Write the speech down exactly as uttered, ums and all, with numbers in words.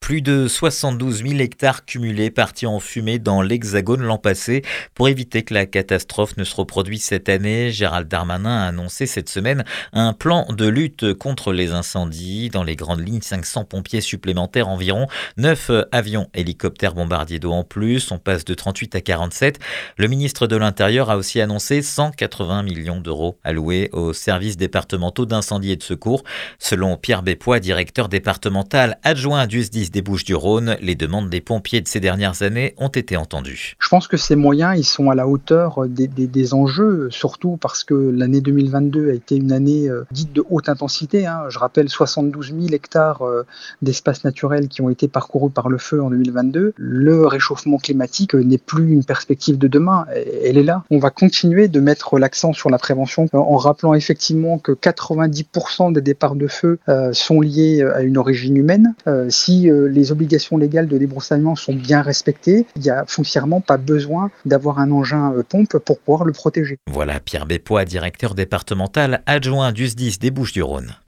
Plus de soixante-douze mille hectares cumulés partis en fumée dans l'Hexagone l'an passé. Pour éviter que la catastrophe ne se reproduise cette année, Gérald Darmanin a annoncé cette semaine un plan de lutte contre les incendies. Dans les grandes lignes, cinq cents pompiers supplémentaires environ, neuf avions hélicoptères bombardiers d'eau en plus. On passe de trente-huit à quarante-sept. Le ministre de l'Intérieur a aussi annoncé cent quatre-vingts millions d'euros alloués aux services départementaux d'incendie et de secours. Selon Pierre Bépois, directeur départemental adjoint du S D I S des Bouches-du-Rhône, les demandes des pompiers de ces dernières années ont été entendues. Je pense que ces moyens, ils sont à la hauteur des, des, des enjeux, surtout parce que l'année deux mille vingt-deux a été une année euh, dite de haute intensité. Hein. Je rappelle soixante-douze mille hectares euh, d'espaces naturels qui ont été parcourus par le feu en deux mille vingt-deux. Le réchauffement climatique euh, n'est plus une perspective de demain, elle est là. On va continuer de mettre l'accent sur la prévention euh, en rappelant effectivement que quatre-vingt-dix pour cent des départs de feu euh, sont liés à une origine humaine. Euh, si euh, les obligations légales de débroussaillement sont bien respectées, il n'y a foncièrement pas besoin d'avoir un engin euh, pompe pour pouvoir le protéger. Voilà Pierre Bépois, directeur départemental adjoint du S D I S des Bouches-du-Rhône.